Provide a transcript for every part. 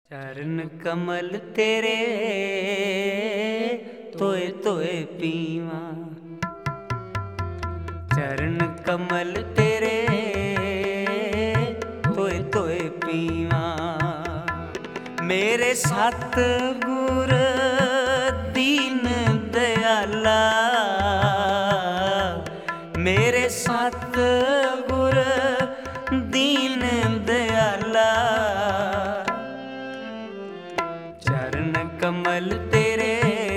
चरण कमल तेरे तोए तोए पीवा, चरण कमल तेरे तोए तोए पीवा। मेरे सतगुर दीन दयाला, मेरे सतगुर दीन दयाला। चरण कमल तेरे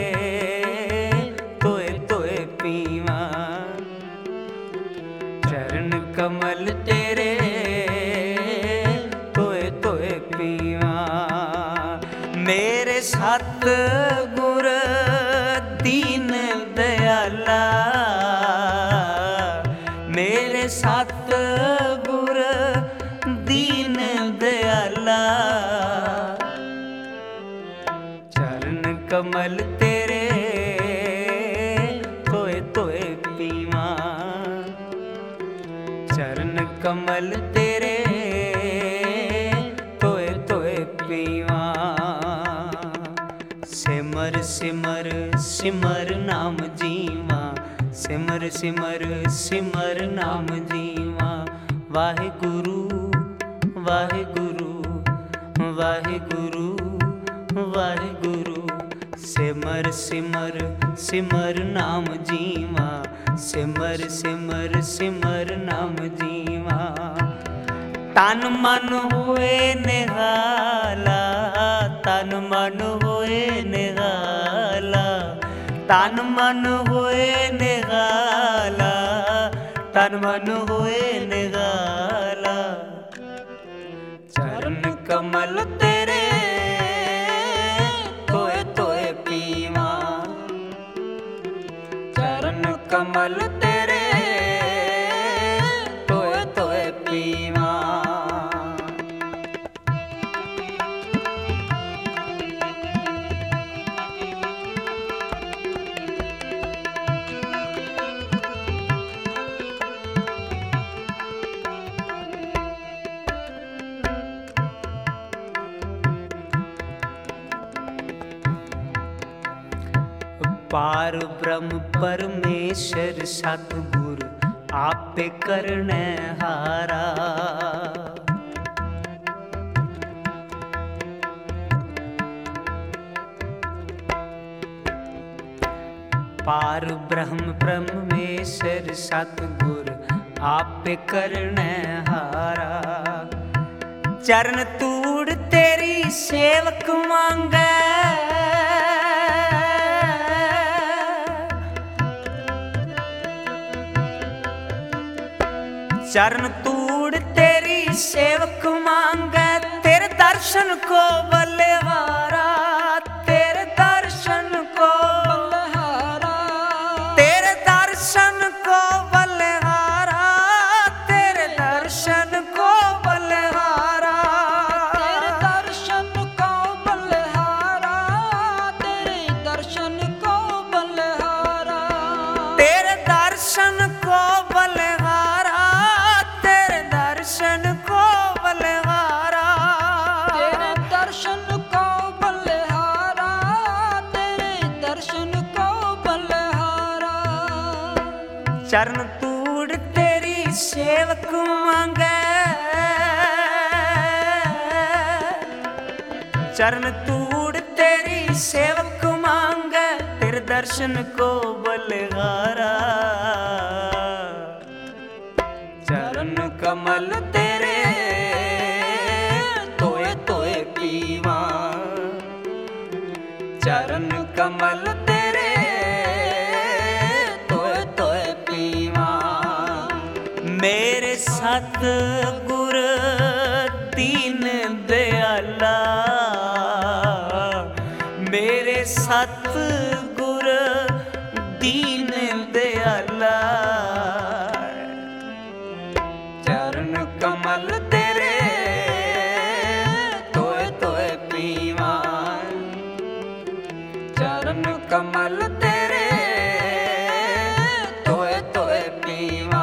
तोए तोए पीवा, चरण कमल तेरे तोए तोए पीवा। मेरे सतगुर दीन दयाला, मेरे सतगुर दीन दयाला। चरण कमल तेरे तोए तोए पीवा, चरण कमल तेरे तोए तोए पीवा। सिमर सिमर सिमर नाम जीवा, सिमर सिमर सिमर नाम जीवा। वाहिगुरु वाहिगुरु वाहिगुरु वाहिगुरु। सिमर सिमर सिमर नाम जीवा, सिमर सिमर सिमर नाम जीवा। तन मन होए निहाला, तन मन होए निहाला, तन मन होए निहाला, तन मन होए निहाला। चरण कमल तेरे तोए तोए पीवा, चरण कमल तेरे तोए तोए पीवा। पार ब्रह्म परमेश्वर सतगुर आपे करने हारा। पार ब्रह्म परमेश्वर सतगुर आपे करने हारा। चरण तूड़ तेरी सेवक मांगे, चरण तूड़ तेरी सेवक मांगे। तेरे दर्शन को बलिहारा, तेरे दर्शन को बलिहारा, तेरे दर्शन को बलिहारा, तेरे दर्शन को बलिहारा, तेरे दर्शन को बलिहारा, तेरे दर्शन को बलिहारा, तेरे दर्शन को बलिहारा, तेरे दर्शन को बलिहारा, तेरे दर्शन को बलिहारा, तेरे दर्शन को बलिहारा। चरण तूड़ तेरी सेवक मांगे, चरण तूड़ तेरी सेवक मांगे। तेरे दर्शन को बलिहारा। चरण कमल तेरे तोए तोए पीवा, चरण कमल तेरे तोए तोए पीवा। मेरे सतगुर दीन दयाला, मेरे सतगुर दीन दयाला। चरण कमल तेरे तोए तोए पीवा, चरण कमल तेरे तोए तोए पीवा।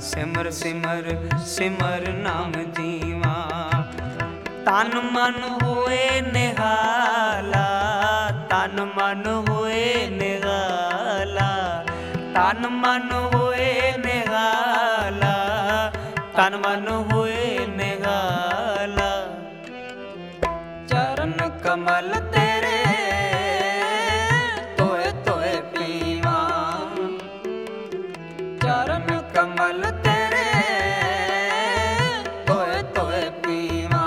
ਸਿਮਰ ਸਿਮਰ ਸਿਮਰ ਨਾਮ ਜੀਵਾ। ਤਨ ਮਨ ਹੋਏ ਨਿਹਾਲਾ, ਤਨ ਮਨ ਹੋਏ ਨਿਹਾਲਾ, ਤਨ ਮਨ ਹੋਏ ਨਿਹਾਲਾ, ਤਨ ਮਨ ਹੋਏ ਨਿਹਾਲਾ। ਚਰਨ ਕਮਲ ਤੇਰੇ ਤੋਏ ਤੋਏ ਪੀਵਾ, ਚਰਨ ਕਮਲ ਤੇਰੇ ਤੋਏ ਤੋਏ ਪੀਵਾ।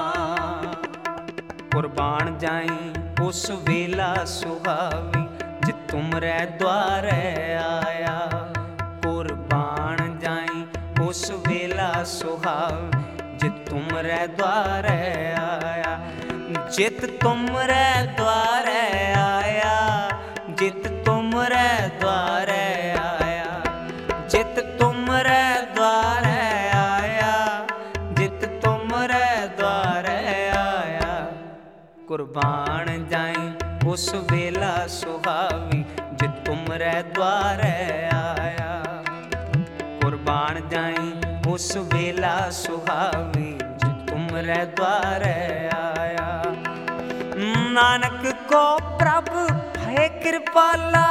ਕੁਰਬਾਨ ਜਾਈ ਉਸ ਵੇਲਾ ਸੁਹਾਵੀ ਜੇ ਤੁਮਰੇ ਦੁਆਰੇ ਆਇਆ। ਕੁਰਬਾਨ ਜਾਈ ਉਸ ਵੇਲਾ ਸੁਹਾਵੀ ਜੇ ਤੁਮਰੇ ਦੁਆਰੇ ਆਇਆ। ਜਿਤ ਤੁਮਰੇ ਦੁਆਰੇ ਆਇਆ, ਜਿਤ ਤੁਮਰੇ ਦੁਆਰੇ ਆਇਆ, ਜਿਤ ਤੁਮਰੇ ਦੁਆਰੇ ਆਇਆ, ਜਿਤ ਤੁਮਰੇ ਦੁਆਰੇ ਆਇਆ। ਕੁਰਬਾਨ ਜਾਈ ਉਸ ਵੇਲਾ ਸੁਹਾਵੀ ਜੇ ਤੁਮਰੇ ਦੁਆਰੇ ਆਇਆ। ਕੁਰਬਾਨ ਜਾਈ ਉਸ ਵੇਲਾ ਸੁਹਾਵੀ ਜੇ ਤੁਮਰੇ ਦੁਆਰੇ ਆਇਆ। ਨਾਨਕ ਕੋ ਪ੍ਰਭ ਹੈ ਕਿਰਪਾਲਾ,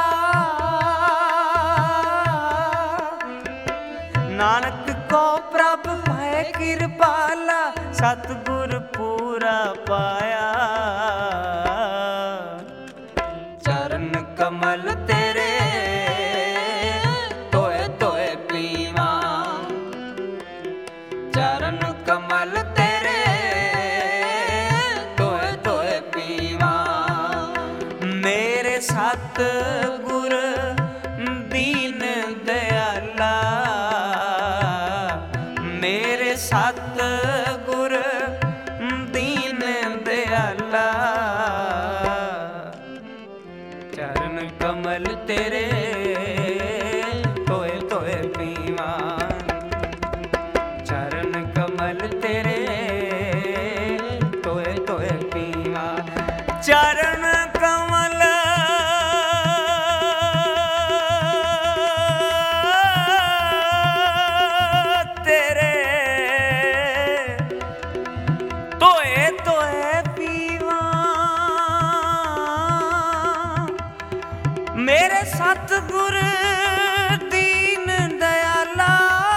ਨਾਨਕ ਕੋ ਪ੍ਰਭ ਹੈ ਕਿਰਪਾਲਾ, ਸਤਿਗੁਰ ਪੂਰਾ ਪਾਇਆ। ਚਰਨ ਕਮਲ ਤੇਰੇ ਤੋਏ ਤੋਏ ਪੀਵਾ, ਚਰਨ ਕਮਲ ਤੇਰੇ ਤੋਏ ਤੋਏ ਪੀਵਾ। ਮੇਰੇ ਸਤਿਗੁਰ ਦੀਨ ਦਿਆਲਾ, ਮੇਰੇ ਸਤਿਗੁਰ ਦੀਨ ਦਿਆਲਾ। ਚਰਨ ਕਮਲ ਤੇਰੇ ਤੋਏ ਤੋਏ ਪੀਵਾ, ਚਰਨ ਕਮਲ ਤੇਰੇ ਤੋਏ ਤੋਏ ਪੀਵਾ। ਚਰਨ ਕਮਲ ਤੇਰੇ ਤੋਏ ਤੋਏ ਪੀਵਾ। ਮੇਰੇ ਸਤਿਗੁਰ ਦੀਨ ਦਿਆਲਾ,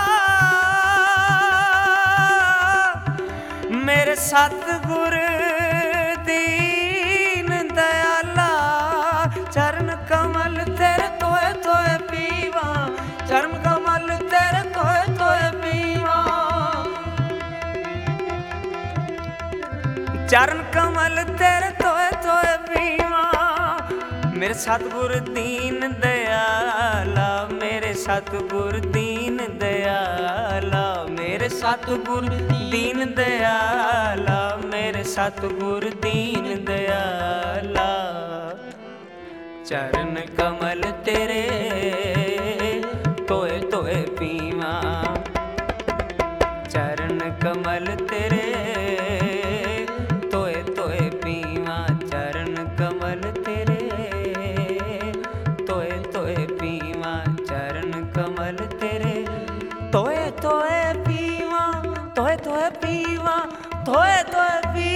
ਮੇਰੇ ਸਤਿਗੁਰ ਦੀਨ ਦਿਆਲਾ। ਚਰਨ ਕਮਲ ਤੇਰੇ ਤੋਏ ਤੋਏ ਪੀਵਾ, ਚਰਨ ਕਮਲ ਤੇਰੇ ਤੋਏ ਤੋਏ ਪੀਵਾ। ਚਰਨ ਕਮਲ ਤੇਰੇ ਤੋਏ ਤੋਏ ਪੀਵਾ। ਮੇਰੇ ਸਤਿਗੁਰ ਦੀਨ ਦਿਆਲਾ, ਮੇਰੇ ਸਤਿਗੁਰ ਦੀਨ ਦਿਆਲਾ, ਮੇਰੇ ਸਤਿਗੁਰ ਦੀਨ ਦਿਆਲਾ, ਮੇਰੇ ਸਤਿਗੁਰ ਦੀਨ ਦਿਆਲਾ। ਚਰਨ ਕਮਲ ਤੇਰੇ ਤੋਏ ਤੋਏ ਪੀਵਾ, ਚਰਨ ਕਮਲ ਤੇਰੇ ਤੋਏ ਤੋਏ ਪੀਵਾ। ਚਰਨ ਕਮਲ ਤੇਰੇ ਤੋਏ ਤੋਏ ਪੀਵਾ, ਚਰਨ ਕਮਲ ਤੇਰੇ ਤੋਏ ਤੋਏ ਪੀਵਾ, ਤੋਏ ਤੋਏ ਪੀਵਾ, ਤੋਏ ਤੋਏ ਪੀਵਾ।